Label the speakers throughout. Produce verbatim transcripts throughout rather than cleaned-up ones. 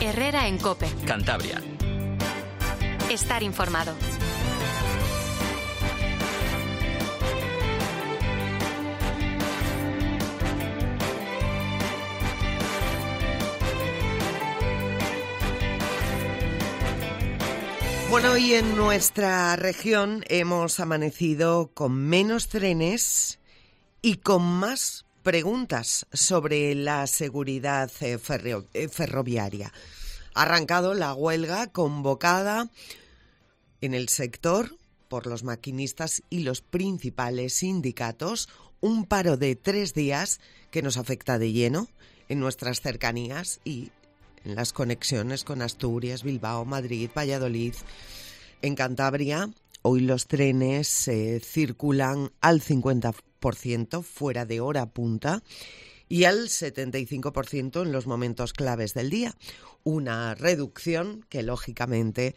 Speaker 1: Herrera en COPE.
Speaker 2: Cantabria.
Speaker 1: Estar informado.
Speaker 3: Bueno, hoy en nuestra región hemos amanecido con menos trenes y con más preguntas sobre la seguridad ferro- ferroviaria. Ha arrancado la huelga convocada en el sector por los maquinistas y los principales sindicatos, un paro de tres días que nos afecta de lleno en nuestras cercanías y en las conexiones con Asturias, Bilbao, Madrid, Valladolid. En Cantabria, hoy los trenes eh, circulan al cincuenta por ciento fuera de hora punta y al setenta y cinco por ciento en los momentos claves del día. Una reducción que, lógicamente,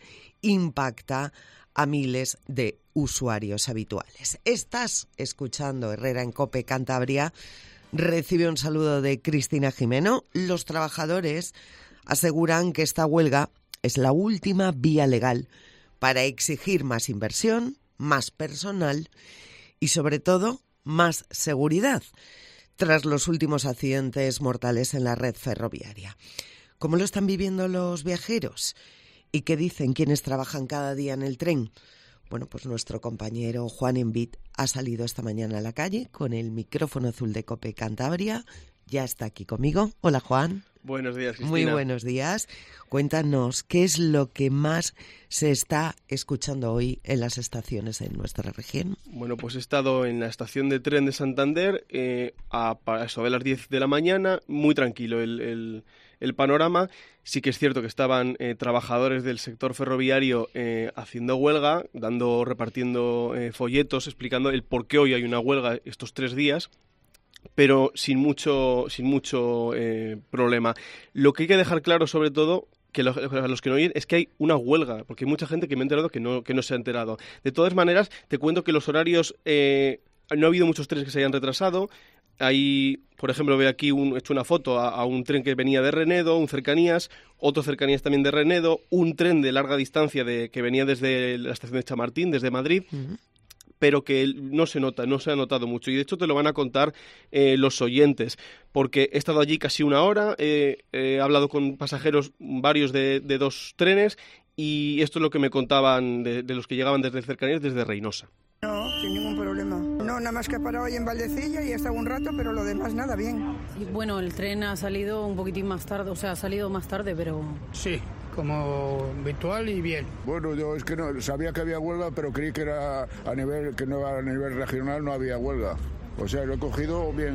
Speaker 3: impacta a miles de usuarios habituales. Estás escuchando Herrera en COPE Cantabria. Recibe un saludo de Cristina Jimeno. Los trabajadores aseguran que esta huelga es la última vía legal para exigir más inversión, más personal y, sobre todo, más seguridad tras los últimos accidentes mortales en la red ferroviaria. ¿Cómo lo están viviendo los viajeros? ¿Y qué dicen quienes trabajan cada día en el tren? Bueno, pues nuestro compañero Juan Envid ha salido esta mañana a la calle con el micrófono azul de COPE Cantabria. Ya está aquí conmigo. Hola, Juan.
Speaker 4: Buenos días, Cristina.
Speaker 3: Muy buenos días. Cuéntanos, ¿qué es lo que más se está escuchando hoy en las estaciones en nuestra región?
Speaker 4: Bueno, pues he estado en la estación de tren de Santander eh, a, a eso de las diez de la mañana, muy tranquilo el, el, el panorama. Sí que es cierto que estaban eh, trabajadores del sector ferroviario eh, haciendo huelga, dando, repartiendo eh, folletos, explicando el por qué hoy hay una huelga estos tres días. Pero sin mucho sin mucho eh, problema. Lo que hay que dejar claro, sobre todo, que los, los que no oyen, es que hay una huelga, porque hay mucha gente que me ha enterado que no, que no se ha enterado. De todas maneras, te cuento que los horarios, eh, no ha habido muchos trenes que se hayan retrasado. Hay, por ejemplo, veo aquí, un, he hecho una foto a, a un tren que venía de Renedo, un Cercanías, otro Cercanías también de Renedo, un tren de larga distancia de, que venía desde la estación de Chamartín, desde Madrid. Uh-huh. Pero que no se nota, no se ha notado mucho. Y de hecho te lo van a contar eh, los oyentes, porque he estado allí casi una hora, eh, he hablado con pasajeros varios de, de dos trenes, y esto es lo que me contaban de, de los que llegaban desde Cercanías, desde Reynosa.
Speaker 5: No, sin ningún problema. No, nada más que he parado hoy en Valdecilla y he estado un rato, pero lo demás nada, bien.
Speaker 6: Y bueno, el tren ha salido un poquitín más tarde, o sea, ha salido más tarde, pero...
Speaker 7: Sí, como habitual y bien.
Speaker 8: Bueno, yo es que no sabía que había huelga, pero creí que era a nivel que no a nivel regional no había huelga. O sea, lo he cogido bien.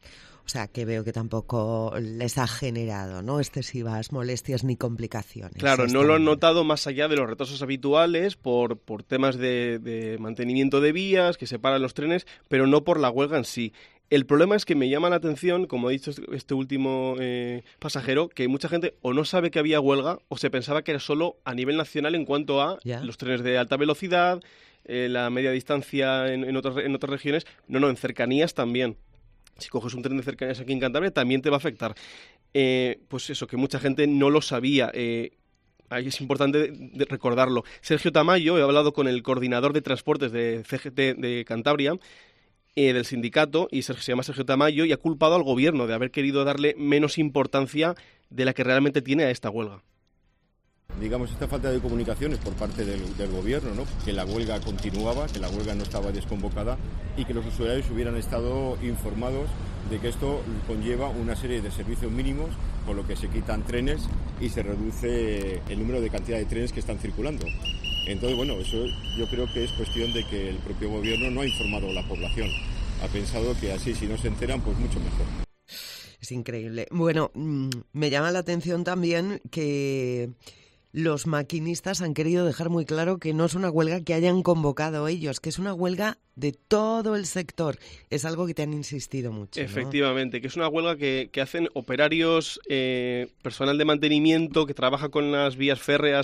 Speaker 3: O sea, que veo que tampoco les ha generado, ¿no?, excesivas molestias ni complicaciones.
Speaker 4: Claro, no lo han notado más allá de los retrasos habituales por, por temas de, de mantenimiento de vías, que separan los trenes, pero no por la huelga en sí. El problema es que me llama la atención, como ha dicho este último eh, pasajero, que mucha gente o no sabe que había huelga o se pensaba que era solo a nivel nacional en cuanto a ¿Ya? los trenes de alta velocidad, eh, la media distancia en, en, otras, en otras regiones. No, no, en cercanías también. Si coges un tren de cercanías aquí en Cantabria, también te va a afectar. Eh, pues eso, que mucha gente no lo sabía. Eh, ahí es importante de, de recordarlo. Sergio Tamayo, he hablado con el coordinador de transportes de C G T de Cantabria, eh, del sindicato, y se, se llama Sergio Tamayo, y ha culpado al gobierno de haber querido darle menos importancia de la que realmente tiene a esta huelga.
Speaker 9: Digamos, esta falta de comunicaciones por parte del, del gobierno, ¿no?, que la huelga continuaba, que la huelga no estaba desconvocada y que los usuarios hubieran estado informados de que esto conlleva una serie de servicios mínimos, por lo que se quitan trenes y se reduce el número de cantidad de trenes que están circulando. Entonces, bueno, eso yo creo que es cuestión de que el propio gobierno no ha informado a la población. Ha pensado que así, si no se enteran, pues mucho mejor.
Speaker 3: Es increíble. Bueno, me llama la atención también que los maquinistas han querido dejar muy claro que no es una huelga que hayan convocado ellos, que es una huelga de todo el sector. Es algo que te han insistido mucho, ¿no?
Speaker 4: Efectivamente, que es una huelga que, que hacen operarios, eh, personal de mantenimiento que trabaja con las vías férreas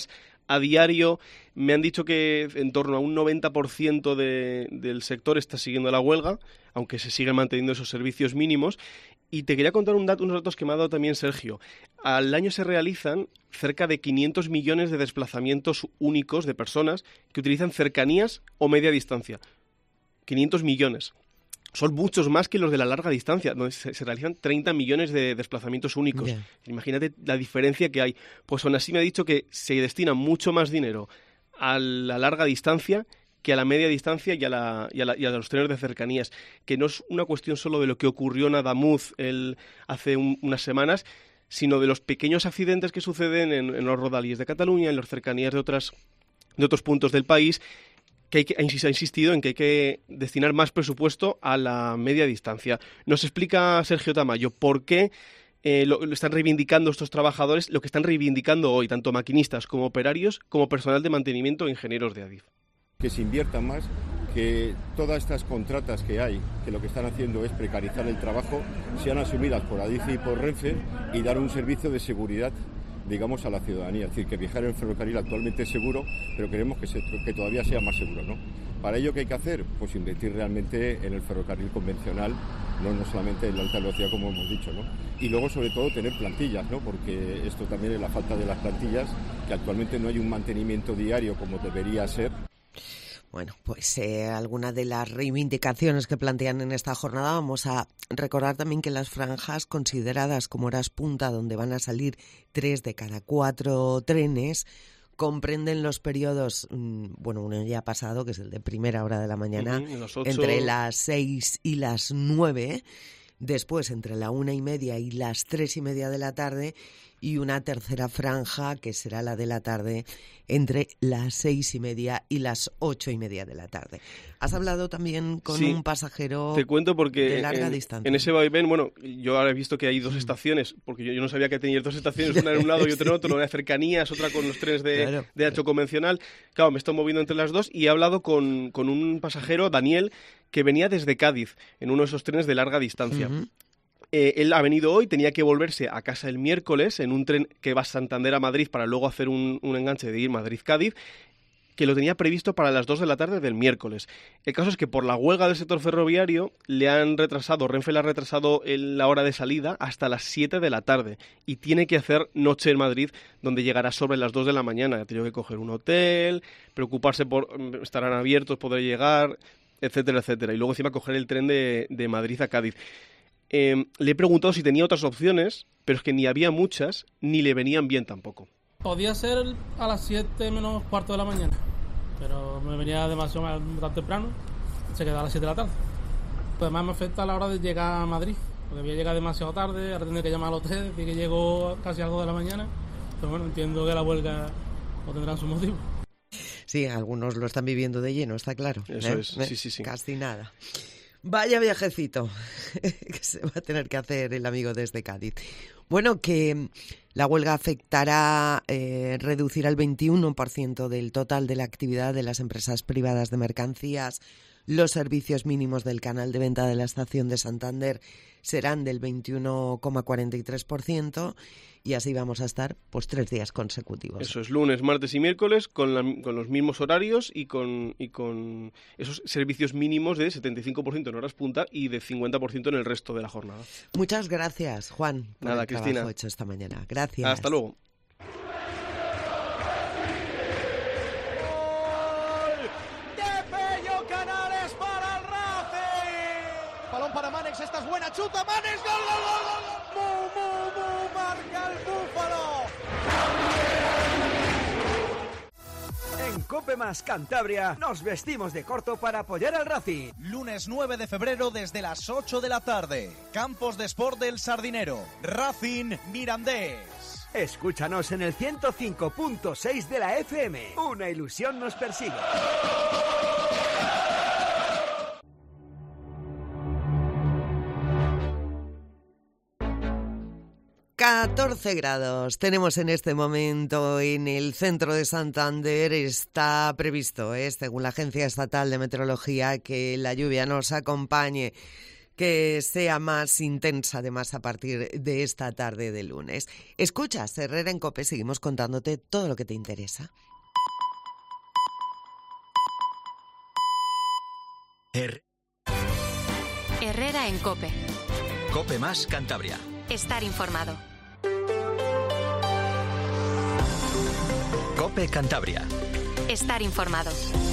Speaker 4: a diario. Me han dicho que en torno a un noventa por ciento de, del sector está siguiendo la huelga, aunque se siguen manteniendo esos servicios mínimos. Y te quería contar un dato, unos datos que me ha dado también Sergio. Al año se realizan cerca de quinientos millones de desplazamientos únicos de personas que utilizan cercanías o media distancia. quinientos millones. Son muchos más que los de la larga distancia, donde se, se realizan treinta millones de desplazamientos únicos. Yeah. Imagínate la diferencia que hay. Pues aún así me ha dicho que se destina mucho más dinero a la larga distancia que a la media distancia y a, la, y, a la, y a los trenes de cercanías, que no es una cuestión solo de lo que ocurrió en Adamuz el, hace un, unas semanas, sino de los pequeños accidentes que suceden en, en los rodalíes de Cataluña, en las cercanías de, otras, de otros puntos del país, que, hay que ha insistido en que hay que destinar más presupuesto a la media distancia. Nos explica Sergio Tamayo por qué eh, lo, lo están reivindicando estos trabajadores, lo que están reivindicando hoy, tanto maquinistas como operarios, como personal de mantenimiento e ingenieros de Adif.
Speaker 9: Que se invierta más, que todas estas contratas que hay, que lo que están haciendo es precarizar el trabajo, sean asumidas por Adif y por Renfe y dar un servicio de seguridad, digamos, a la ciudadanía. Es decir, que viajar en ferrocarril actualmente es seguro, pero queremos que, se, que todavía sea más seguro, ¿no? Para ello, ¿qué hay que hacer? Pues invertir realmente en el ferrocarril convencional, no, no solamente en la alta velocidad, como hemos dicho, ¿no? Y luego, sobre todo, tener plantillas, ¿no? Porque esto también es la falta de las plantillas, que actualmente no hay un mantenimiento diario como debería ser.
Speaker 3: Bueno, pues eh, algunas de las reivindicaciones que plantean en esta jornada. Vamos a recordar también que las franjas consideradas como horas punta, donde van a salir tres de cada cuatro trenes, comprenden los periodos, bueno, uno ya ha pasado, que es el de primera hora de la mañana,
Speaker 4: uh-huh,
Speaker 3: entre las seis y las nueve, después entre la una y media y las tres y media de la tarde, y una tercera franja que será la de la tarde entre las seis y media y las ocho y media de la tarde. Has hablado también con
Speaker 4: sí,
Speaker 3: un pasajero
Speaker 4: te cuento porque
Speaker 3: de larga
Speaker 4: en,
Speaker 3: distancia.
Speaker 4: En ese vaivén, bueno, yo ahora he visto que hay dos estaciones, porque yo, yo no sabía que tenía dos estaciones, una en un lado y otra en otro, una de cercanías, otra con los trenes de, claro. de ancho convencional. Claro, me estoy moviendo entre las dos y he hablado con, con un pasajero, Daniel, que venía desde Cádiz, en uno de esos trenes de larga distancia. Uh-huh. Eh, él ha venido hoy, tenía que volverse a casa el miércoles en un tren que va a Santander a Madrid para luego hacer un, un enganche de ir Madrid-Cádiz, que lo tenía previsto para las dos de la tarde del miércoles. El caso es que por la huelga del sector ferroviario le han retrasado, Renfe le ha retrasado el, la hora de salida hasta las siete de la tarde y tiene que hacer noche en Madrid, donde llegará sobre las dos de la mañana. Ha tenido que coger un hotel, preocuparse por estarán abiertos, poder llegar, etcétera, etcétera. Y luego encima coger el tren de, de Madrid a Cádiz. Eh, le he preguntado si tenía otras opciones, pero es que ni había muchas, ni le venían bien tampoco.
Speaker 2: Podía ser a las siete menos cuarto de la mañana, pero me venía demasiado tan temprano, se quedaba a las siete de la tarde. Además me afecta a la hora de llegar a Madrid, porque voy a llegar demasiado tarde, ahora tendré que llamar al hotel, decir que llego casi algo de la mañana, pero bueno, entiendo que la huelga no tendrán su motivo.
Speaker 3: Sí, algunos lo están viviendo de lleno, está claro.
Speaker 4: Eso
Speaker 3: ¿eh?
Speaker 4: es, sí, sí, sí.
Speaker 3: Casi nada. Vaya viajecito que se va a tener que hacer el amigo desde Cádiz. Bueno, que la huelga afectará, eh, reducirá el veintiuno por ciento del total de la actividad de las empresas privadas de mercancías. Los servicios mínimos del canal de venta de la estación de Santander serán del veintiuno coma cuarenta y tres por ciento y así vamos a estar pues tres días consecutivos.
Speaker 4: Eso es, lunes, martes y miércoles con, la, con los mismos horarios y con, y con esos servicios mínimos de setenta y cinco por ciento en horas punta y de cincuenta por ciento en el resto de la jornada.
Speaker 3: Muchas gracias, Juan, por
Speaker 4: Nada,
Speaker 3: el
Speaker 4: Cristina.
Speaker 3: trabajo hecho esta mañana. Gracias.
Speaker 4: Hasta luego.
Speaker 10: Para Manex, esta es buena, chuta Manex, gol, gol, gol, gol, mu, mu, mu, marca el Búfalo. En Cope Más Cantabria nos vestimos de corto para apoyar al Racing.
Speaker 11: Lunes nueve de febrero desde las ocho de la tarde, Campos de Sport del Sardinero, Racing Mirandés.
Speaker 10: Escúchanos en el ciento cinco punto seis de la F M, una ilusión nos persigue.
Speaker 3: catorce grados tenemos en este momento en el centro de Santander. Está previsto, ¿eh? según la Agencia Estatal de Meteorología, que la lluvia nos acompañe, que sea más intensa además a partir de esta tarde de lunes. Escuchas Herrera en COPE, seguimos contándote todo lo que te interesa.
Speaker 12: Her-
Speaker 1: Herrera en COPE.
Speaker 12: COPE más Cantabria.
Speaker 1: Estar informado.
Speaker 12: COPE Cantabria.
Speaker 1: Estar informado.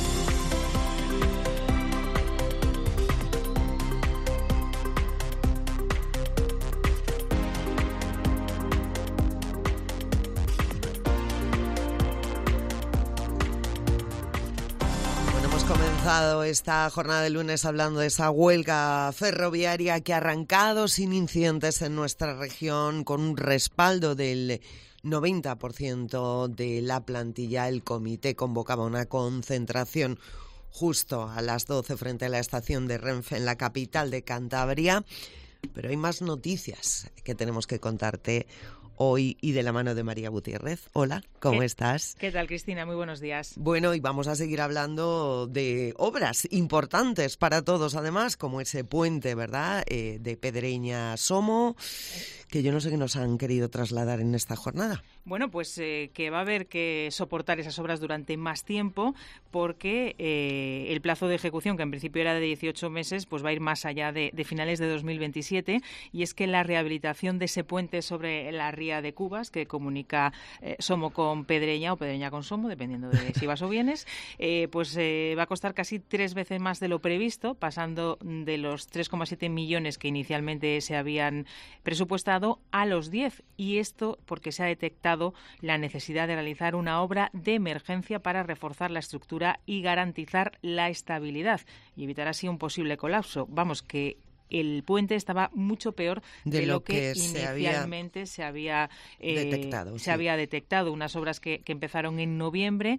Speaker 3: Comenzado esta jornada de lunes hablando de esa huelga ferroviaria que ha arrancado sin incidentes en nuestra región, con un respaldo del noventa por ciento de la plantilla. El comité convocaba una concentración justo a las doce frente a la estación de Renfe en la capital de Cantabria. Pero hay más noticias que tenemos que contarte hoy y de la mano de María Gutiérrez. Hola, ¿cómo
Speaker 13: ¿Qué,
Speaker 3: estás?
Speaker 13: ¿Qué tal, Cristina? Muy buenos días.
Speaker 3: Bueno, y vamos a seguir hablando de obras importantes para todos, además, como ese puente, ¿verdad?, eh, de Pedreña a Somo, que yo no sé qué nos han querido trasladar en esta jornada.
Speaker 13: Bueno, pues eh, que va a haber que soportar esas obras durante más tiempo porque eh, el plazo de ejecución, que en principio era de dieciocho meses, pues va a ir más allá de, de finales de dos mil veintisiete, y es que la rehabilitación de ese puente sobre la ría de Cubas, que comunica eh, Somo con Pedreña o Pedreña con Somo, dependiendo de si vas o vienes, eh, pues eh, va a costar casi tres veces más de lo previsto, pasando de los tres coma siete millones que inicialmente se habían presupuestado a los diez, y esto porque se ha detectado la necesidad de realizar una obra de emergencia para reforzar la estructura y garantizar la estabilidad y evitar así un posible colapso. Vamos, que el puente estaba mucho peor de, de lo, lo que, que inicialmente se había, se había eh, detectado. Se sí. había detectado. Unas obras que, que empezaron en noviembre,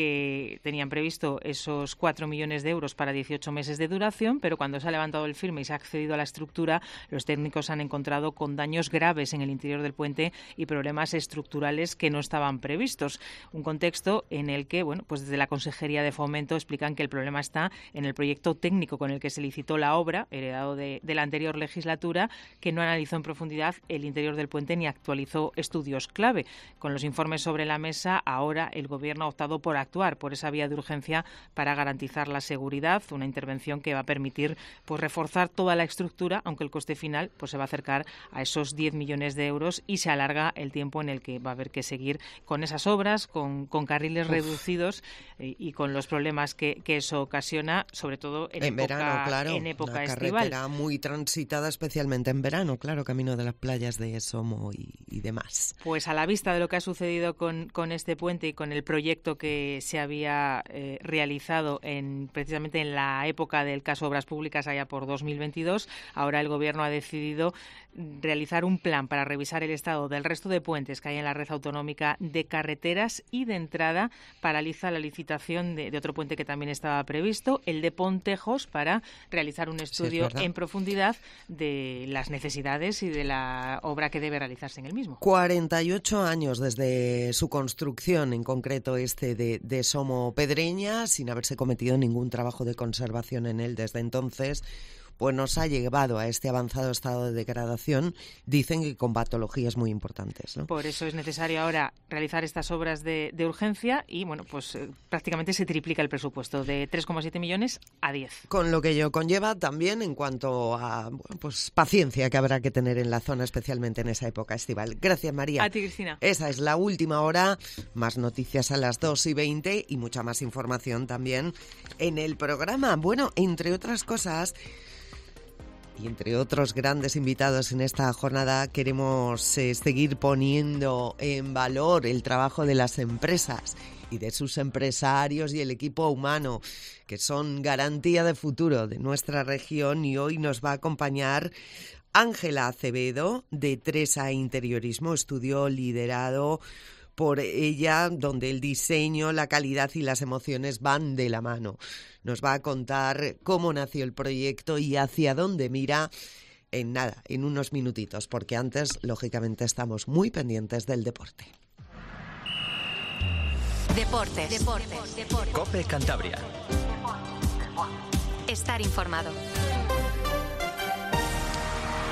Speaker 13: que tenían previsto esos cuatro millones de euros para dieciocho meses de duración, pero cuando se ha levantado el firme y se ha accedido a la estructura, los técnicos han encontrado con daños graves en el interior del puente y problemas estructurales que no estaban previstos. Un contexto en el que, bueno, pues desde la Consejería de Fomento explican que el problema está en el proyecto técnico con el que se licitó la obra, heredado de De, de la anterior legislatura, que no analizó en profundidad el interior del puente ni actualizó estudios clave. Con los informes sobre la mesa, ahora el Gobierno ha optado por actuar por esa vía de urgencia para garantizar la seguridad, una intervención que va a permitir pues reforzar toda la estructura, aunque el coste final pues se va a acercar a esos diez millones de euros y se alarga el tiempo en el que va a haber que seguir con esas obras, con, con carriles Uf. reducidos eh, y con los problemas que, que eso ocasiona, sobre todo en,
Speaker 3: en
Speaker 13: época,
Speaker 3: verano, claro,
Speaker 13: en época
Speaker 3: estival.
Speaker 13: Muy
Speaker 3: transitada, especialmente en verano, claro, camino de las playas de Somo y, y demás.
Speaker 13: Pues a la vista de lo que ha sucedido con, con este puente y con el proyecto que se había eh, realizado en, precisamente en la época del caso Obras Públicas, allá por dos mil veintidós, ahora el Gobierno ha decidido realizar un plan para revisar el estado del resto de puentes que hay en la red autonómica de carreteras y, de entrada, paraliza la licitación de, de otro puente que también estaba previsto, el de Pontejos, para realizar un estudio sí, en profundidad de las necesidades y de la obra que debe realizarse en el mismo.
Speaker 3: cuarenta y ocho años desde su construcción, en concreto este de, de Somo Pedreña, sin haberse cometido ningún trabajo de conservación en él desde entonces, pues nos ha llevado a este avanzado estado de degradación, dicen que con patologías muy importantes, ¿no?
Speaker 13: Por eso es necesario ahora realizar estas obras de, de urgencia y, bueno, pues eh, prácticamente se triplica el presupuesto de tres coma siete millones a diez.
Speaker 3: Con lo que ello conlleva también en cuanto a bueno, pues paciencia que habrá que tener en la zona, especialmente en esa época estival. Gracias, María.
Speaker 13: A ti, Cristina.
Speaker 3: Esa es la última hora, más noticias a las dos y veinte y mucha más información también en el programa. Bueno, entre otras cosas, y entre otros grandes invitados en esta jornada, queremos eh, seguir poniendo en valor el trabajo de las empresas y de sus empresarios y el equipo humano, que son garantía de futuro de nuestra región. Y hoy nos va a acompañar Ángela Acevedo, de Tresa Interiorismo, estudio liderado por ella, donde el diseño, la calidad y las emociones van de la mano. Nos va a contar cómo nació el proyecto y hacia dónde mira en nada, en unos minutitos, porque antes, lógicamente, estamos muy pendientes del deporte.
Speaker 1: Deportes. Deportes. Deportes.
Speaker 12: COPE Cantabria.
Speaker 1: Estar informado.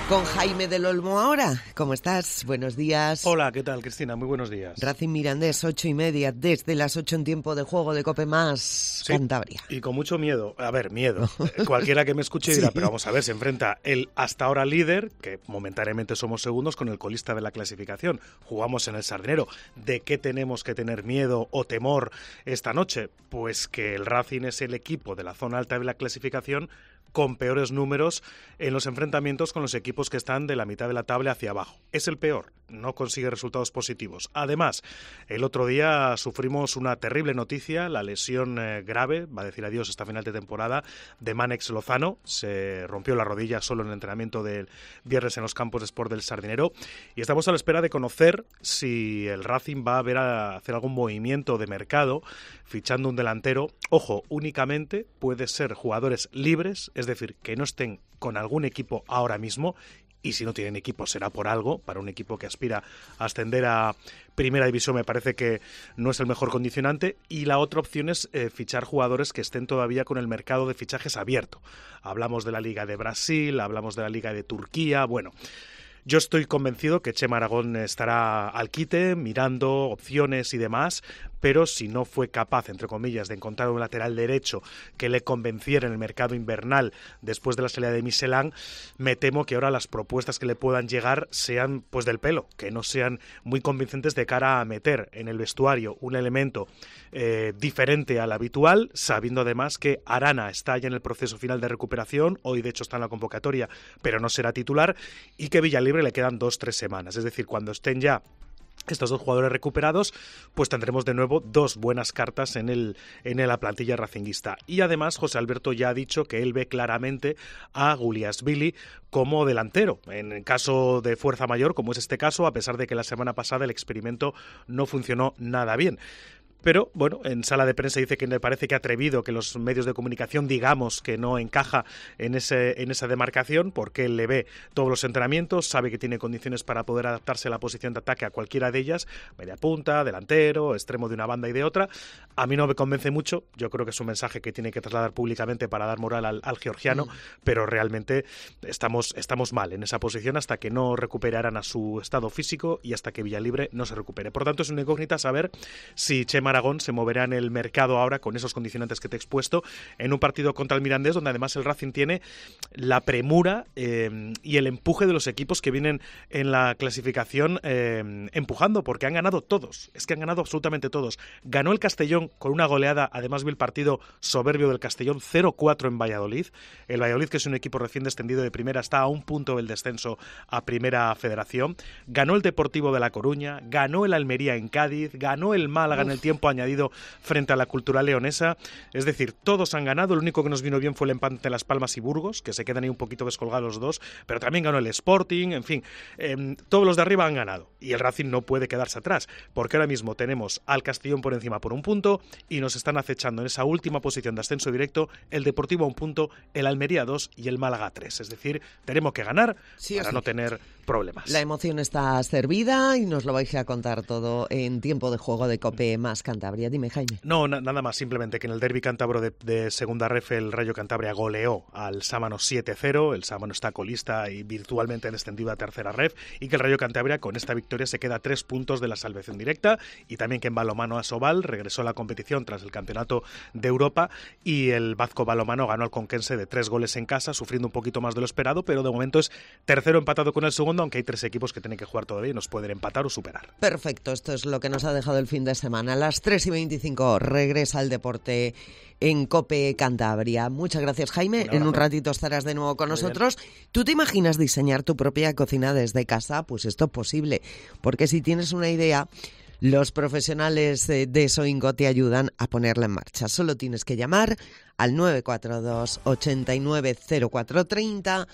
Speaker 3: Con Jaime del Olmo ahora. ¿Cómo estás? Buenos días.
Speaker 14: Hola, ¿qué tal, Cristina? Muy buenos días.
Speaker 3: Racing Mirandés, ocho y media, desde las ocho en tiempo de juego de Cope Más,
Speaker 14: sí,
Speaker 3: Cantabria.
Speaker 14: Y con mucho miedo. A ver, miedo. Cualquiera que me escuche dirá, sí. Pero vamos a ver, se enfrenta el hasta ahora líder, que momentáneamente somos segundos, con el colista de la clasificación. Jugamos en el Sardinero. ¿De qué tenemos que tener miedo o temor esta noche? Pues que el Racing es el equipo de la zona alta de la clasificación con peores números en los enfrentamientos con los equipos que están de la mitad de la tabla hacia abajo. Es el peor, no consigue resultados positivos. Además, el otro día sufrimos una terrible noticia, la lesión eh, grave, va a decir adiós esta final de temporada, de Mánex Lozano. Se rompió la rodilla solo en el entrenamiento del viernes en los campos de Sport del Sardinero y estamos a la espera de conocer si el Racing va a ver a hacer algún movimiento de mercado fichando un delantero. Ojo, únicamente puede ser jugadores libres, es decir, que no estén con algún equipo ahora mismo, y si no tienen equipo será por algo. Para un equipo que aspira a ascender a Primera División me parece que no es el mejor condicionante, y la otra opción es eh, fichar jugadores que estén todavía con el mercado de fichajes abierto. Hablamos de la Liga de Brasil, hablamos de la Liga de Turquía, bueno... Yo estoy convencido que Chema Aragón estará al quite, mirando opciones y demás, pero si no fue capaz, entre comillas, de encontrar un lateral derecho que le convenciera en el mercado invernal después de la salida de Michelin, me temo que ahora las propuestas que le puedan llegar sean pues del pelo, que no sean muy convincentes de cara a meter en el vestuario un elemento eh, diferente al habitual, sabiendo además que Arana está ya en el proceso final de recuperación, hoy de hecho está en la convocatoria, pero no será titular, y que Villalibre le quedan dos, tres semanas. Es decir, cuando estén ya estos dos jugadores recuperados, pues tendremos de nuevo dos buenas cartas en el en la plantilla racinguista. Y además José Alberto ya ha dicho que él ve claramente a Guliasvili como delantero, en caso de fuerza mayor, como es este caso, a pesar de que la semana pasada el experimento no funcionó nada bien. Pero, bueno, en sala de prensa dice que le parece que ha atrevido que los medios de comunicación digamos que no encaja en ese en esa demarcación, porque él le ve todos los entrenamientos, sabe que tiene condiciones para poder adaptarse a la posición de ataque a cualquiera de ellas, media punta, delantero, extremo de una banda y de otra. A mí no me convence mucho, yo creo que es un mensaje que tiene que trasladar públicamente para dar moral al, al georgiano, mm. pero realmente estamos, estamos mal en esa posición hasta que no recuperaran a su estado físico y hasta que Villalibre no se recupere. Por tanto, es una incógnita saber si Chema Aragón se moverá en el mercado ahora con esos condicionantes que te he expuesto en un partido contra el Mirandés, donde además el Racing tiene la premura eh, y el empuje de los equipos que vienen en la clasificación eh, empujando, porque han ganado todos, es que han ganado absolutamente todos. Ganó el Castellón con una goleada, además vi el partido soberbio del Castellón, cero cuatro en Valladolid. El Valladolid, que es un equipo recién descendido de primera, está a un punto del descenso a Primera Federación. Ganó el Deportivo de La Coruña, ganó el Almería en Cádiz, ganó el Málaga Uf. en el tiempo añadido frente a la Cultural Leonesa. Es decir, todos han ganado. Lo único que nos vino bien fue el empate de Las Palmas y Burgos, que se quedan ahí un poquito descolgados los dos, pero también ganó el Sporting. En fin, eh, todos los de arriba han ganado y el Racing no puede quedarse atrás, porque ahora mismo tenemos al Castellón por encima por un punto y nos están acechando en esa última posición de ascenso directo el Deportivo a un punto, el Almería a dos y el Málaga a tres. Es decir, tenemos que ganar sí, para sí. no tener problemas.
Speaker 3: La emoción está servida y nos lo vais a contar todo en tiempo de juego de Cope Más Cantabria. Dime, Jaime.
Speaker 14: No, na- nada más, simplemente que en el derbi cántabro de, de Segunda Ref el Rayo Cantabria goleó al Sámano siete cero, el Sámano está colista y virtualmente descendido a Tercera Ref, y que el Rayo Cantabria con esta victoria se queda a tres puntos de la salvación directa, y también que en balonmano Asobal regresó a la competición tras el Campeonato de Europa y el Vasco Balonmano ganó al Conquense de tres goles en casa, sufriendo un poquito más de lo esperado, pero de momento es tercero empatado con el segundo, aunque hay tres equipos que tienen que jugar todavía y nos pueden empatar o superar.
Speaker 3: Perfecto, esto es lo que nos ha dejado el fin de semana. A las tres y veinticinco regresa el deporte en Cope Cantabria. Muchas gracias, Jaime. Un en un ratito estarás de nuevo con Muy nosotros. Bien. ¿Tú te imaginas diseñar tu propia cocina desde casa? Pues esto es posible, porque si tienes una idea, los profesionales de Soinco te ayudan a ponerla en marcha. Solo tienes que llamar al nueve cuatro dos, ocho nueve cero cuatro tres cero,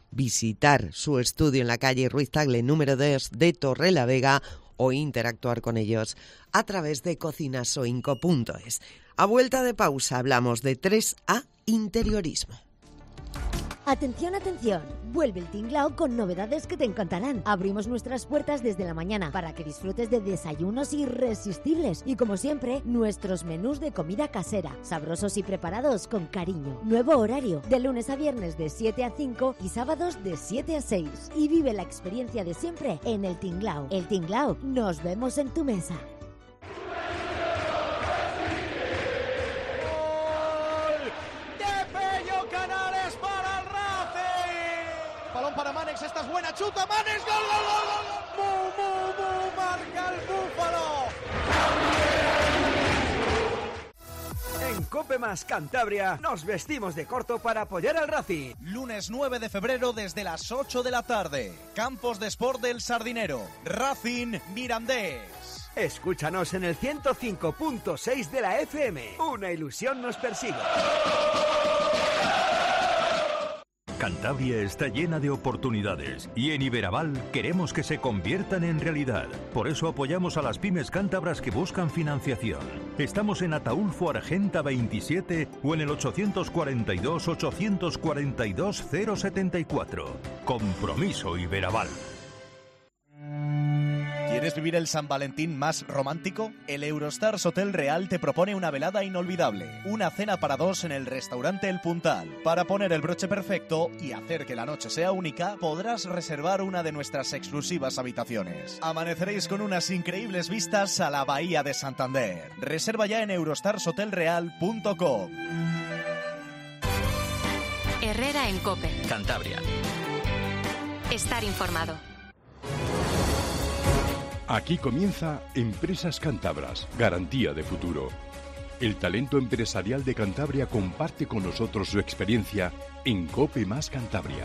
Speaker 3: visitar su estudio en la calle Ruiz Tagle número dos de Torrelavega o interactuar con ellos a través de cocinasoinco punto es. A vuelta de pausa hablamos de tres A interiorismo.
Speaker 15: Atención, atención, vuelve el Tinglao con novedades que te encantarán. Abrimos nuestras puertas desde la mañana para que disfrutes de desayunos irresistibles y, como siempre, nuestros menús de comida casera, sabrosos y preparados con cariño. Nuevo horario, de lunes a viernes de siete a cinco y sábados de siete a seis. Y vive la experiencia de siempre en el Tinglao. El Tinglao, nos vemos en tu mesa.
Speaker 10: Balón para Manex, esta es buena chuta, Manex, gol, gol, gol, gol, mu, mu, mu, marca el Búfalo.
Speaker 16: En Cope Más Cantabria nos vestimos de corto para apoyar al Racing.
Speaker 11: Lunes nueve de febrero desde las ocho de la tarde. Campos de Sport del Sardinero. Racing Mirandés.
Speaker 16: Escúchanos en el ciento cinco punto seis de la F M. Una ilusión nos persigue.
Speaker 17: Cantabria está llena de oportunidades y en Iberaval queremos que se conviertan en realidad. Por eso apoyamos a las pymes cántabras que buscan financiación. Estamos en Ataulfo Argenta veintisiete o en el ochocientos cuarenta y dos, ochocientos cuarenta y dos, cero setenta y cuatro. Compromiso Iberaval.
Speaker 11: ¿Quieres vivir el San Valentín más romántico? El Eurostars Hotel Real te propone una velada inolvidable, una cena para dos en el restaurante El Puntal. Para poner el broche perfecto y hacer que la noche sea única, podrás reservar una de nuestras exclusivas habitaciones. Amaneceréis con unas increíbles vistas a la Bahía de Santander. Reserva ya en eurostars hotel real punto com.
Speaker 1: Herrera en COPE.
Speaker 12: Cantabria.
Speaker 1: Estar informado.
Speaker 18: Aquí comienza Empresas Cántabras, garantía de futuro. El talento empresarial de Cantabria comparte con nosotros su experiencia en COPE Más Cantabria.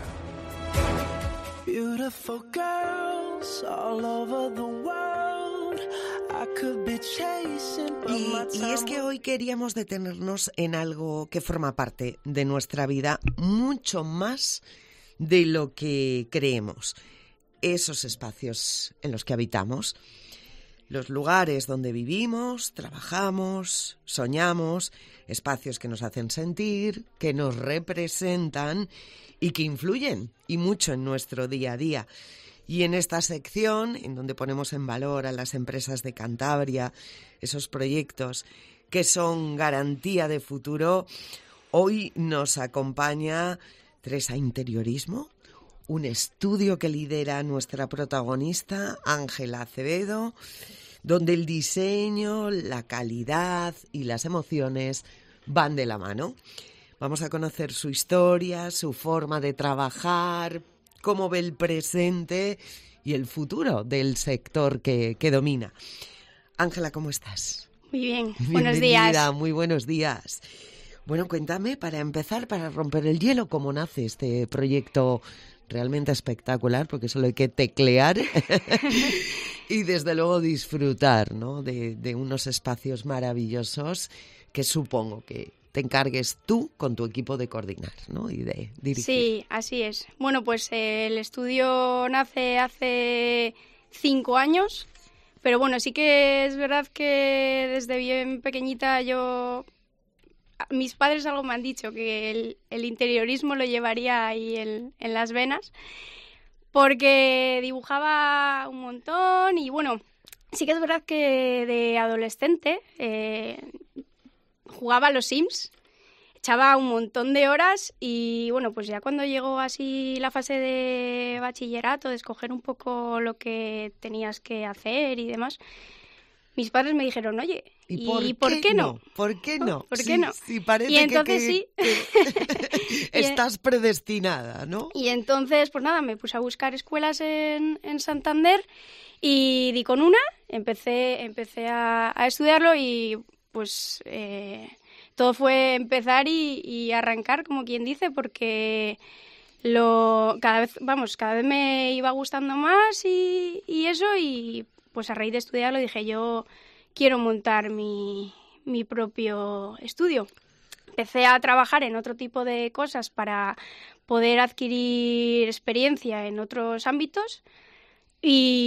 Speaker 3: Y, y es que hoy queríamos detenernos en algo que forma parte de nuestra vida mucho más de lo que creemos. Esos espacios en los que habitamos, los lugares donde vivimos, trabajamos, soñamos, espacios que nos hacen sentir, que nos representan y que influyen y mucho en nuestro día a día. Y en esta sección, en donde ponemos en valor a las empresas de Cantabria, esos proyectos que son garantía de futuro, hoy nos acompaña Teresa Interiorismo, un estudio que lidera nuestra protagonista, Ángela Acevedo, donde el diseño, la calidad y las emociones van de la mano. Vamos a conocer su historia, su forma de trabajar, cómo ve el presente y el futuro del sector que, que domina. Ángela, ¿cómo estás?
Speaker 19: Muy bien, buenos días.
Speaker 3: Muy buenos días. Bueno, cuéntame, para empezar, para romper el hielo, cómo nace este proyecto realmente espectacular, porque solo hay que teclear y desde luego disfrutar, ¿no?, de, de unos espacios maravillosos que supongo que te encargues tú con tu equipo de coordinar, ¿no?, y de dirigir.
Speaker 19: Sí, así es. Bueno, pues eh, el estudio nace hace cinco años, pero bueno, sí que es verdad que desde bien pequeñita yo... Mis padres algo me han dicho, que el, el interiorismo lo llevaría ahí en, en las venas, porque dibujaba un montón y bueno, sí que es verdad que de adolescente eh, jugaba a los Sims, echaba un montón de horas y bueno, pues ya cuando llegó así la fase de bachillerato, de escoger un poco lo que tenías que hacer y demás, mis padres me dijeron, oye, ¿y, ¿y por, qué, por qué no?
Speaker 3: no? ¿Por qué no?
Speaker 19: ¿Por
Speaker 3: sí,
Speaker 19: qué no?
Speaker 3: Sí, parece
Speaker 19: y entonces
Speaker 3: que,
Speaker 19: sí.
Speaker 3: que estás predestinada, ¿no?
Speaker 19: Y entonces, pues nada, me puse a buscar escuelas en, en Santander y di con una, empecé, empecé a, a estudiarlo y pues eh, todo fue empezar y, y arrancar, como quien dice, porque... Lo, cada vez, vamos, cada vez me iba gustando más y, y eso, y pues a raíz de estudiarlo dije, yo quiero montar mi, mi propio estudio. Empecé a trabajar en otro tipo de cosas para poder adquirir experiencia en otros ámbitos y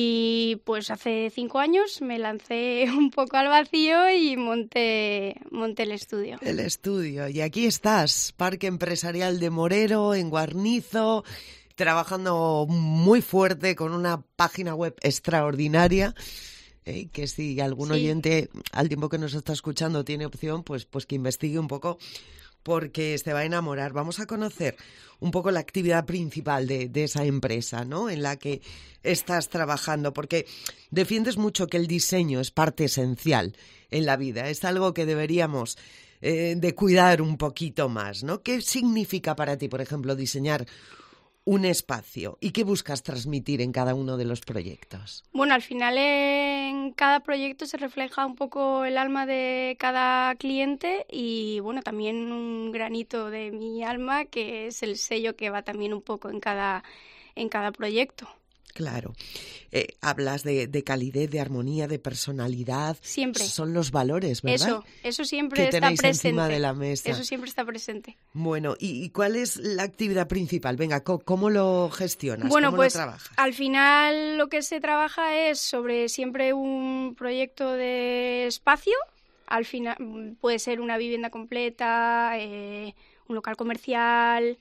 Speaker 19: Y pues hace cinco años me lancé un poco al vacío y monté, monté el estudio.
Speaker 3: El estudio. Y aquí estás, Parque Empresarial de Morero, en Guarnizo, trabajando muy fuerte con una página web extraordinaria. Eh, que si algún sí. oyente, al tiempo que nos está escuchando, tiene opción, pues, pues que investigue un poco, porque se va a enamorar. Vamos a conocer un poco la actividad principal de, de esa empresa, ¿no?, en la que estás trabajando, porque defiendes mucho que el diseño es parte esencial en la vida, es algo que deberíamos eh, de cuidar un poquito más, ¿no? ¿Qué significa para ti, por ejemplo, diseñar un espacio y qué buscas transmitir en cada uno de los proyectos?
Speaker 19: Bueno, al final en cada proyecto se refleja un poco el alma de cada cliente y bueno, también un granito de mi alma, que es el sello que va también un poco en cada, en cada proyecto.
Speaker 3: Claro. Eh, hablas de, de calidez, de armonía, de personalidad.
Speaker 19: Siempre.
Speaker 3: Son los valores, ¿verdad?
Speaker 19: Eso, eso siempre
Speaker 3: que
Speaker 19: está
Speaker 3: tenéis
Speaker 19: presente.
Speaker 3: Encima de la mesa.
Speaker 19: Eso siempre está presente.
Speaker 3: Bueno, ¿y, y cuál es la actividad principal? Venga, ¿cómo, cómo lo gestionas?
Speaker 19: Bueno,
Speaker 3: ¿Cómo
Speaker 19: pues
Speaker 3: lo trabajas?
Speaker 19: Al final lo que se trabaja es sobre siempre un proyecto de espacio. Al final puede ser una vivienda completa, eh, un local comercial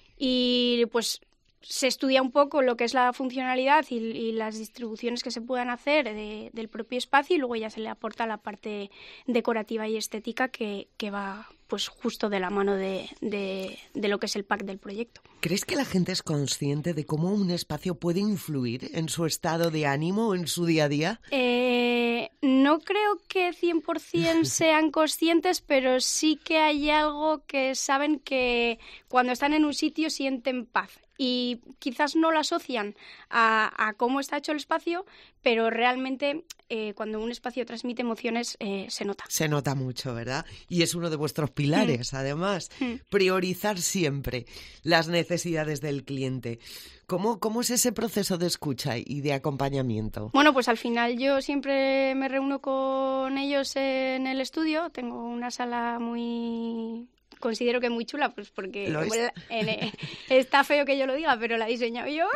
Speaker 19: y pues se estudia un poco lo que es la funcionalidad y, y las distribuciones que se puedan hacer de, del propio espacio y luego ya se le aporta la parte decorativa y estética que, que va pues justo de la mano de, de, de lo que es el pack del proyecto.
Speaker 3: ¿Crees que la gente es consciente de cómo un espacio puede influir en su estado de ánimo o en su día a día?
Speaker 19: Eh, no creo que cien por ciento sean conscientes, pero sí que hay algo que saben que cuando están en un sitio sienten paz. Y quizás no lo asocian a, a cómo está hecho el espacio, pero realmente eh, cuando un espacio transmite emociones eh, se nota.
Speaker 3: Se nota mucho, ¿verdad? Y es uno de vuestros pilares, mm. además. Mm. Priorizar siempre las necesidades del cliente. ¿Cómo, ¿Cómo es ese proceso de escucha y de acompañamiento?
Speaker 19: Bueno, pues al final yo siempre me reúno con ellos en el estudio. Tengo una sala muy... considero que muy chula, pues porque
Speaker 3: ¿Lo es?
Speaker 19: en, en, está feo que yo lo diga, pero la he diseñado yo.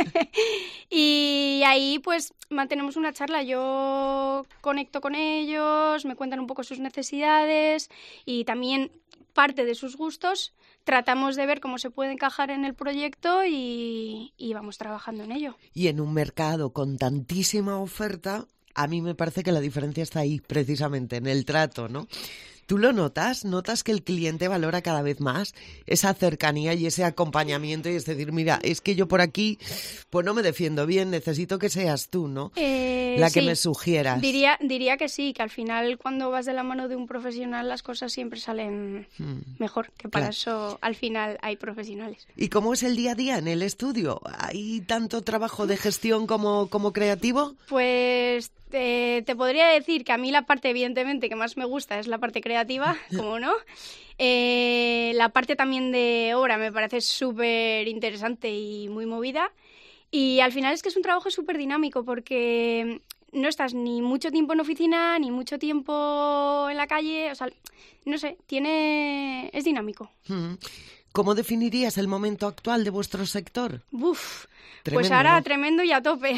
Speaker 19: Y ahí pues mantenemos una charla, yo conecto con ellos, me cuentan un poco sus necesidades y también parte de sus gustos. Tratamos de ver cómo se puede encajar en el proyecto y, y vamos trabajando en ello.
Speaker 3: Y en un mercado con tantísima oferta, a mí me parece que la diferencia está ahí, precisamente, en el trato, ¿no? ¿Tú lo notas? ¿Notas que el cliente valora cada vez más esa cercanía y ese acompañamiento? Y es decir, mira, es que yo por aquí pues no me defiendo bien, necesito que seas tú, ¿no?
Speaker 19: Eh,
Speaker 3: la que
Speaker 19: sí.
Speaker 3: me sugieras.
Speaker 19: Diría, diría que sí, que al final cuando vas de la mano de un profesional las cosas siempre salen hmm. mejor, que para claro. eso al final hay profesionales.
Speaker 3: ¿Y cómo es el día a día en el estudio? ¿Hay tanto trabajo de gestión como, como creativo?
Speaker 19: Pues... Eh, te podría decir que a mí la parte, evidentemente, que más me gusta es la parte creativa, como no. Eh, la parte también de obra me parece súper interesante y muy movida. Y al final es que es un trabajo súper dinámico porque no estás ni mucho tiempo en oficina, ni mucho tiempo en la calle. O sea, no sé, tiene es dinámico.
Speaker 3: ¿Cómo definirías el momento actual de vuestro sector?
Speaker 19: Uf, tremendo, pues ahora ¿no? Tremendo y a tope.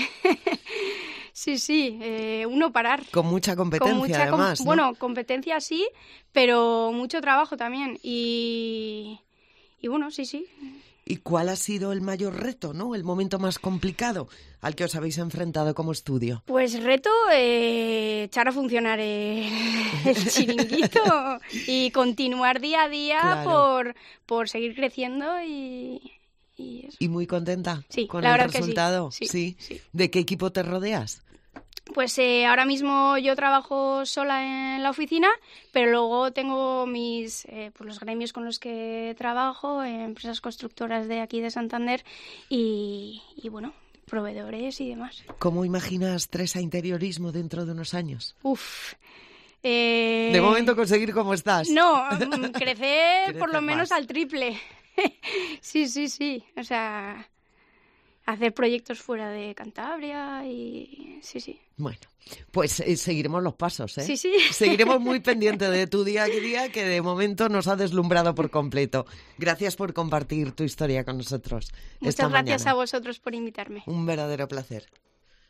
Speaker 19: Sí, sí, eh, uno parar.
Speaker 3: Con mucha competencia, con mucha además,
Speaker 19: com-
Speaker 3: ¿no?
Speaker 19: Bueno, competencia sí, pero mucho trabajo también. Y, y bueno, sí, sí.
Speaker 3: ¿Y cuál ha sido el mayor reto, no? El momento más complicado al que os habéis enfrentado como estudio.
Speaker 19: Pues reto, eh, echar a funcionar el, el chiringuito y continuar día a día claro. por, por seguir creciendo y... Y, eso.
Speaker 3: ¿Y muy contenta
Speaker 19: sí,
Speaker 3: con
Speaker 19: la
Speaker 3: el
Speaker 19: verdad
Speaker 3: resultado?
Speaker 19: Que sí.
Speaker 3: Sí.
Speaker 19: Sí, sí.
Speaker 3: ¿De qué equipo te rodeas?
Speaker 19: Pues eh, ahora mismo yo trabajo sola en la oficina, pero luego tengo mis eh, pues los gremios con los que trabajo, eh, empresas constructoras de aquí de Santander y, y bueno, proveedores y demás.
Speaker 3: ¿Cómo imaginas Teresa Interiorismo dentro de unos años?
Speaker 19: Uf. Eh...
Speaker 3: De momento conseguir como estás.
Speaker 19: No, crecer por lo menos al triple. Sí, sí, sí. O sea, hacer proyectos fuera de Cantabria y... Sí, sí.
Speaker 3: Bueno, pues eh, seguiremos los pasos, ¿eh?
Speaker 19: Sí, sí.
Speaker 3: Seguiremos muy pendientes de tu día a día, que de momento nos ha deslumbrado por completo. Gracias por compartir tu historia con nosotros.
Speaker 19: Muchas
Speaker 3: esta
Speaker 19: gracias
Speaker 3: mañana.
Speaker 19: a vosotros por invitarme.
Speaker 3: Un verdadero placer.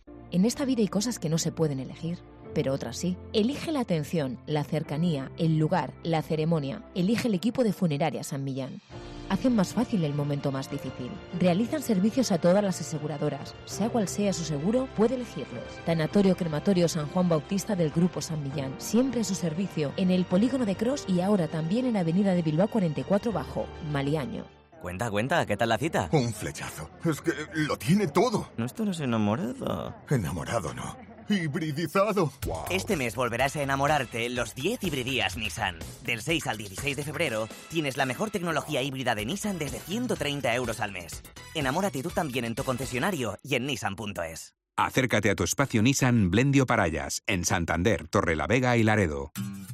Speaker 20: En esta vida hay cosas que no se pueden elegir, pero otras sí. Elige la atención, la cercanía, el lugar, la ceremonia. Elige el equipo de Funeraria San Millán. Hacen más fácil el momento más difícil. Realizan servicios a todas las aseguradoras. Sea cual sea su seguro, puede elegirlos. Tanatorio Crematorio San Juan Bautista del Grupo San Millán. Siempre a su servicio en el Polígono de Cros y ahora también en Avenida de Bilbao cuarenta y cuatro Bajo, Maliaño.
Speaker 21: Cuenta, cuenta, ¿qué tal la cita?
Speaker 22: Un flechazo. Es que lo tiene todo.
Speaker 21: No estarás enamorado.
Speaker 22: Enamorado no. Hibridizado. Wow.
Speaker 21: Este mes volverás a enamorarte los diez hibridías Nissan. Del seis al dieciséis de febrero tienes la mejor tecnología híbrida de Nissan desde ciento treinta euros al mes. Enamórate tú también en tu concesionario y en nissan punto es.
Speaker 23: Acércate a tu espacio Nissan Blendio Parayas, en Santander, Torrelavega y Laredo.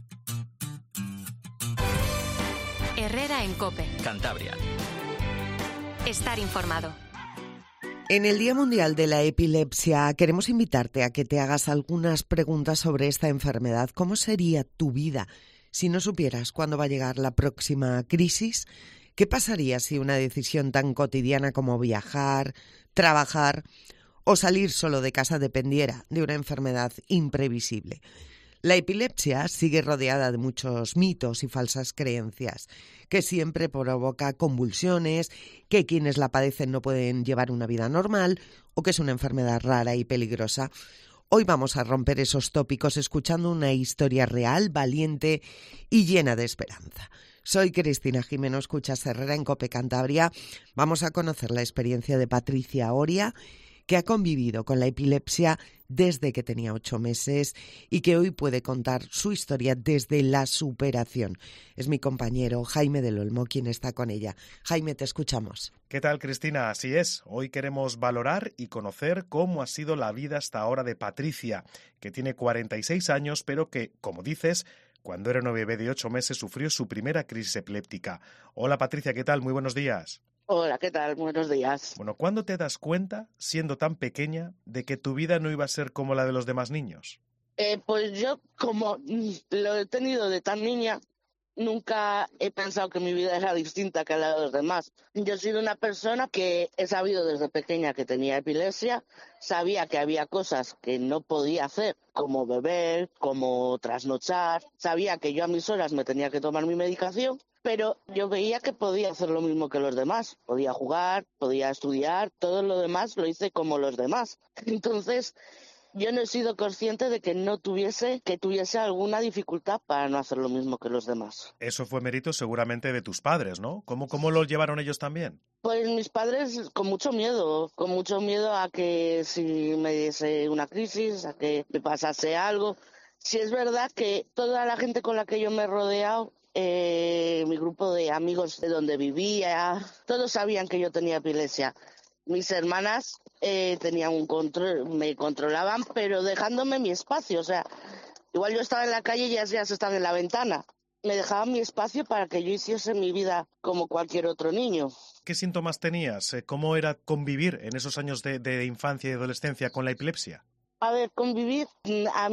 Speaker 1: Herrera en COPE.
Speaker 12: Cantabria.
Speaker 1: Estar informado.
Speaker 3: En el Día Mundial de la Epilepsia queremos invitarte a que te hagas algunas preguntas sobre esta enfermedad. ¿Cómo sería tu vida si no supieras cuándo va a llegar la próxima crisis? ¿Qué pasaría si una decisión tan cotidiana como viajar, trabajar o salir solo de casa dependiera de una enfermedad imprevisible? La epilepsia sigue rodeada de muchos mitos y falsas creencias, que siempre provoca convulsiones, que quienes la padecen no pueden llevar una vida normal o que es una enfermedad rara y peligrosa. Hoy vamos a romper esos tópicos escuchando una historia real, valiente y llena de esperanza. Soy Cristina Jimeno, escuchas Herrera en COPE Cantabria. Vamos a conocer la experiencia de Patricia Oria, que ha convivido con la epilepsia desde que tenía ocho meses y que hoy puede contar su historia desde la superación. Es mi compañero Jaime del Olmo quien está con ella. Jaime, te escuchamos.
Speaker 14: ¿Qué tal, Cristina? Así es. Hoy queremos valorar y conocer cómo ha sido la vida hasta ahora de Patricia, que tiene cuarenta y seis años, pero que, como dices, cuando era una bebé de ocho meses sufrió su primera crisis epiléptica. Hola, Patricia, ¿qué tal? Muy buenos días.
Speaker 24: Hola, ¿qué tal? Buenos días.
Speaker 14: Bueno, ¿cuándo te das cuenta, siendo tan pequeña, de que tu vida no iba a ser como la de los demás niños?
Speaker 24: Eh, pues yo, como lo he tenido de tan niña, nunca he pensado que mi vida era distinta que la de los demás. Yo he sido una persona que he sabido desde pequeña que tenía epilepsia, sabía que había cosas que no podía hacer, como beber, como trasnochar, sabía que yo a mis horas me tenía que tomar mi medicación, pero yo veía que podía hacer lo mismo que los demás. Podía jugar, podía estudiar, todo lo demás lo hice como los demás. Entonces, yo no he sido consciente de que no tuviese, que tuviese alguna dificultad para no hacer lo mismo que los demás.
Speaker 14: Eso fue mérito seguramente de tus padres, ¿no? ¿Cómo, cómo lo llevaron ellos también?
Speaker 24: Pues mis padres con mucho miedo, con mucho miedo a que si me diese una crisis, a que me pasase algo. Si es verdad que toda la gente con la que yo me he rodeado, Eh, mi grupo de amigos de donde vivía, todos sabían que yo tenía epilepsia. Mis hermanas eh, tenían un control, me controlaban, pero dejándome mi espacio. O sea, igual yo estaba en la calle y ellas ya estaban en la ventana. Me dejaban mi espacio para que yo hiciese mi vida como cualquier otro niño.
Speaker 14: ¿Qué síntomas tenías? ¿Cómo era convivir en esos años de, de infancia y adolescencia con la epilepsia?
Speaker 24: A ver, convivir, a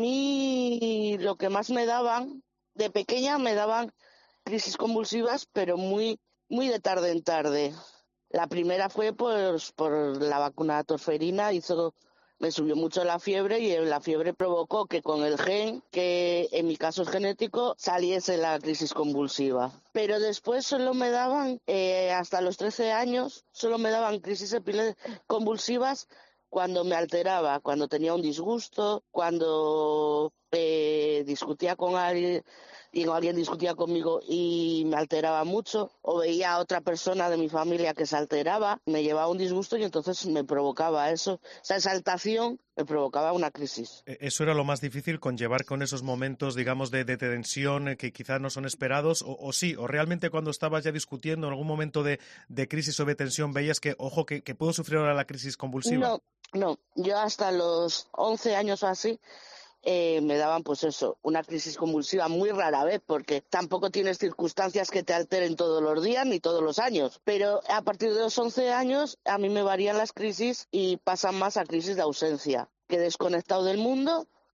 Speaker 24: mí lo que más me daban, de pequeña me daban crisis convulsivas, pero muy muy de tarde en tarde. La primera fue pues, por la vacuna torferina, hizo, me subió mucho la fiebre y la fiebre provocó que con el gen, que en mi caso es genético, saliese la crisis convulsiva. Pero después solo me daban, eh, hasta los trece años, solo me daban crisis convulsivas cuando me alteraba, cuando tenía un disgusto, cuando eh, discutía con alguien, y alguien discutía conmigo y me alteraba mucho, o veía a otra persona de mi familia que se alteraba, me llevaba un disgusto y entonces me provocaba eso. Esa exaltación me provocaba una crisis.
Speaker 14: ¿Eso era lo más difícil, conllevar con esos momentos, digamos, de, de tensión que quizás no son esperados? O, o sí, o realmente cuando estabas ya discutiendo en algún momento de, de crisis o de tensión veías que, ojo, que, que puedo sufrir ahora la crisis convulsiva?
Speaker 24: No, no. Yo hasta los once años o así, Eh, me daban pues eso, una crisis convulsiva muy rara vez, porque tampoco tienes circunstancias que te alteren todos los días ni todos los años, pero a partir de los once años a mí me varían las crisis y pasan más a crisis de ausencia, que desconectado del mundo,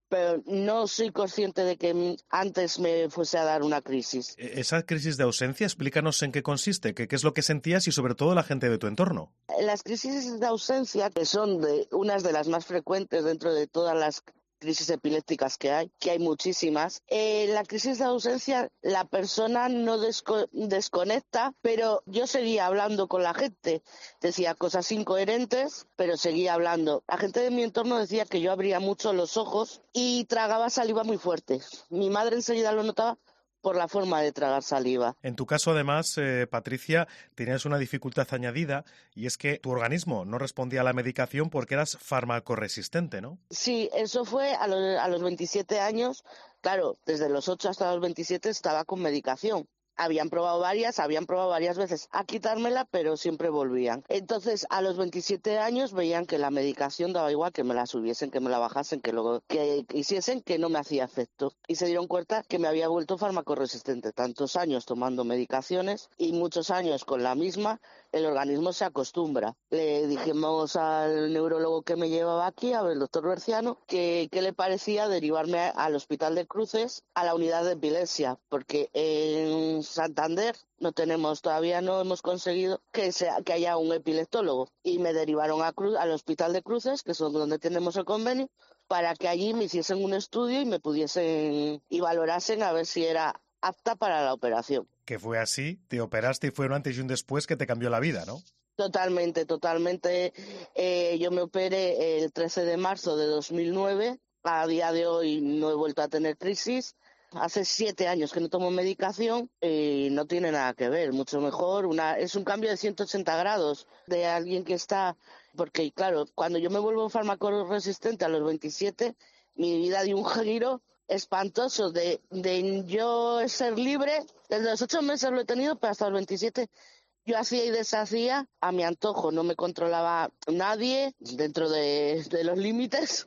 Speaker 24: pero no soy consciente de que antes me fuese a dar una crisis.
Speaker 14: Esa crisis de ausencia, explícanos en qué consiste, qué, qué es lo que sentías y sobre todo la gente de tu entorno.
Speaker 24: Las crisis de ausencia, que son de unas de las más frecuentes dentro de todas las crisis epilépticas que hay, que hay muchísimas. Eh, la crisis de ausencia, la persona no desco- desconecta, pero yo seguía hablando con la gente. Decía cosas incoherentes, pero seguía hablando. La gente de mi entorno decía que yo abría mucho los ojos y tragaba saliva muy fuerte. Mi madre enseguida lo notaba por la forma de tragar saliva.
Speaker 14: En tu caso, además, eh, Patricia, tenías una dificultad añadida y es que tu organismo no respondía a la medicación porque eras farmacoresistente, ¿no?
Speaker 24: Sí, eso fue a los, a los veintisiete años. Claro, desde los ocho hasta los veintisiete estaba con medicación. Habían probado varias, habían probado varias veces a quitármela, pero siempre volvían. Entonces, a los veintisiete años veían que la medicación daba igual, que me la subiesen, que me la bajasen, que lo que hiciesen, que no me hacía efecto. Y se dieron cuenta que me había vuelto farmacoresistente. Tantos años tomando medicaciones y muchos años con la misma, el organismo se acostumbra. Le dijimos al neurólogo que me llevaba aquí, al doctor Berciano, que qué le parecía derivarme a, al Hospital de Cruces, a la unidad de epilepsia, porque en Santander no tenemos, todavía no hemos conseguido que sea, que haya un epileptólogo, y me derivaron a Cruz, al Hospital de Cruces, que es donde tenemos el convenio, para que allí me hiciesen un estudio y me pudiesen y valorasen a ver si era apta para la operación.
Speaker 14: Que fue así, te operaste y fue un antes y un después que te cambió la vida, ¿no?
Speaker 24: Totalmente, totalmente. Eh, yo me operé el trece de marzo de dos mil nueve, a día de hoy no he vuelto a tener crisis. Hace siete años que no tomo medicación y no tiene nada que ver, mucho mejor. Una, es un cambio de ciento ochenta grados de alguien que está... Porque, claro, cuando yo me vuelvo farmacoresistente a los veintisiete, mi vida dio un giro espantoso de, de yo ser libre. Desde los ocho meses lo he tenido, pero hasta los veintisiete yo hacía y deshacía a mi antojo. No me controlaba nadie dentro de, de los límites.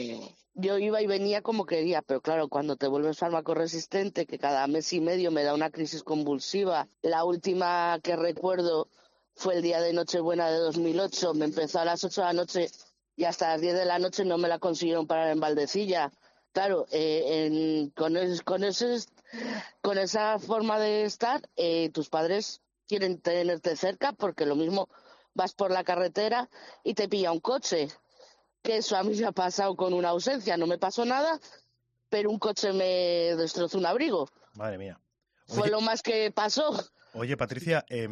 Speaker 24: Yo iba y venía como quería, pero claro, cuando te vuelves farmacoresistente, que cada mes y medio me da una crisis convulsiva, la última que recuerdo fue el día de Nochebuena de dos mil ocho, me empezó a las ocho de la noche y hasta las diez de la noche no me la consiguieron parar en Valdecilla. Claro, eh, en, con, es, con, ese, con esa forma de estar, eh, tus padres quieren tenerte cerca porque lo mismo vas por la carretera y te pilla un coche. Que eso a mí me ha pasado con una ausencia, no me pasó nada, pero un coche me destrozó un abrigo.
Speaker 14: Madre mía.
Speaker 24: Oye, fue lo más que pasó.
Speaker 14: Oye, Patricia, eh,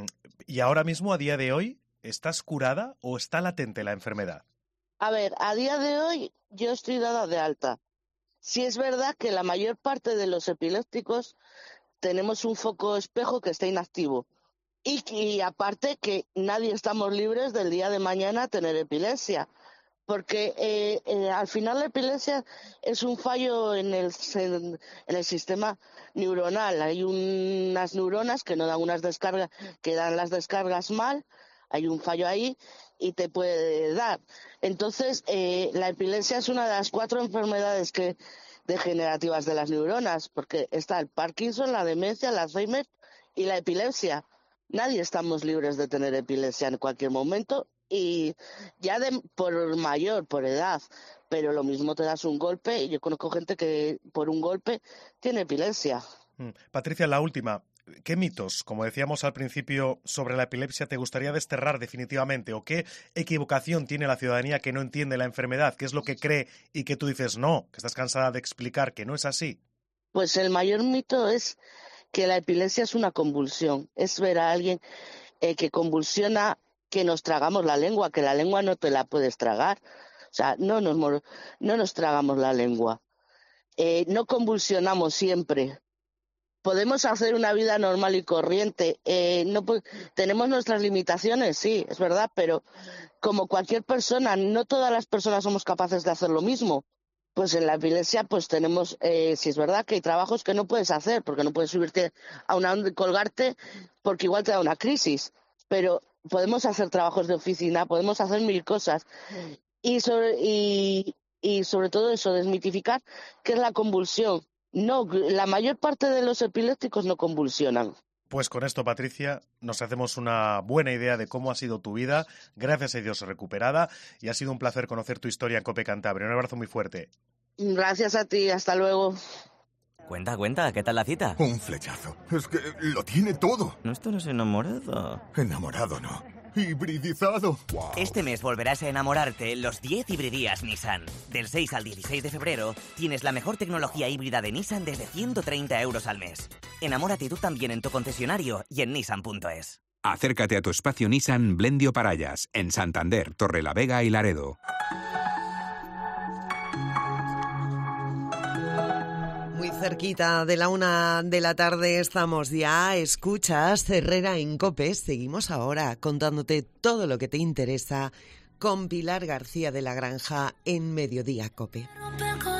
Speaker 14: ¿y ahora mismo, a día de hoy, estás curada o está latente la enfermedad?
Speaker 24: A ver, a día de hoy yo estoy dada de alta. Sí es verdad que la mayor parte de los epilépticos tenemos un foco espejo que está inactivo. Y, y aparte que nadie estamos libres del día de mañana tener epilepsia. Porque eh, eh, al final la epilepsia es un fallo en el, en, en el sistema neuronal. Hay unas neuronas que no dan unas descargas, que dan las descargas mal, hay un fallo ahí y te puede dar. Entonces, eh, la epilepsia es una de las cuatro enfermedades que degenerativas de las neuronas, porque está el Parkinson, la demencia, el Alzheimer y la epilepsia. Nadie estamos libres de tener epilepsia en cualquier momento. Y ya de, por mayor, por edad, pero lo mismo te das un golpe y yo conozco gente que por un golpe tiene epilepsia.
Speaker 14: Mm. Patricia, la última. ¿Qué mitos, como decíamos al principio, sobre la epilepsia te gustaría desterrar definitivamente? ¿O qué equivocación tiene la ciudadanía que no entiende la enfermedad? ¿Qué es lo que cree y que tú dices no, que estás cansada de explicar que no es así?
Speaker 24: Pues el mayor mito es que la epilepsia es una convulsión. Es ver a alguien eh, que convulsiona, que nos tragamos la lengua, que la lengua no te la puedes tragar. O sea, no nos, no nos tragamos la lengua. Eh, no convulsionamos siempre. Podemos hacer una vida normal y corriente. Eh, no, tenemos nuestras limitaciones, sí, es verdad, pero como cualquier persona, no todas las personas somos capaces de hacer lo mismo. Pues en la epilepsia, pues tenemos, eh, si es verdad que hay trabajos que no puedes hacer, porque no puedes subirte a una onda y colgarte, porque igual te da una crisis. Pero podemos hacer trabajos de oficina, podemos hacer mil cosas. Y sobre, y, y sobre todo eso, desmitificar qué es la convulsión. No, la mayor parte de los epilépticos no convulsionan.
Speaker 14: Pues con esto, Patricia, nos hacemos una buena idea de cómo ha sido tu vida, gracias a Dios recuperada, y ha sido un placer conocer tu historia en COPE Cantabria. Un abrazo muy fuerte.
Speaker 24: Gracias a ti, hasta luego.
Speaker 21: Cuenta, cuenta, ¿qué tal la cita?
Speaker 22: Un flechazo. Es que lo tiene todo.
Speaker 21: No, esto no es enamorado.
Speaker 22: Enamorado no. Hibridizado.
Speaker 21: Este mes volverás a enamorarte los diez hibridías Nissan. Del seis al dieciséis de febrero tienes la mejor tecnología híbrida de Nissan desde ciento treinta euros al mes. Enamórate tú también en tu concesionario y en nissan punto es.
Speaker 23: Acércate a tu espacio Nissan Blendio Parayas, en Santander, Torrelavega y Laredo.
Speaker 3: Muy cerquita de la una de la tarde estamos ya. Escuchas Herrera en COPE. Seguimos ahora contándote todo lo que te interesa con Pilar García de la Granja en Mediodía COPE.